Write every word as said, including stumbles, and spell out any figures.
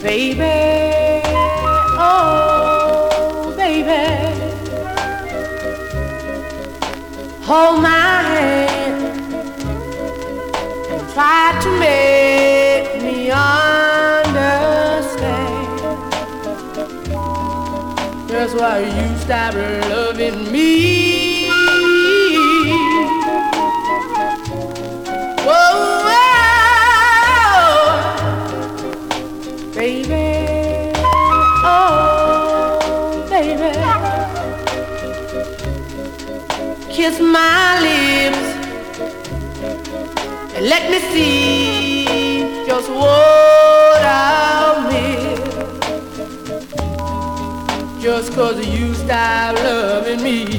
Baby, oh baby, hold my hand and try to make me understand just why you stopped loving me. Whoa. Baby, oh baby, kiss my lips and let me see just what I'll miss just 'cause you stopped loving me.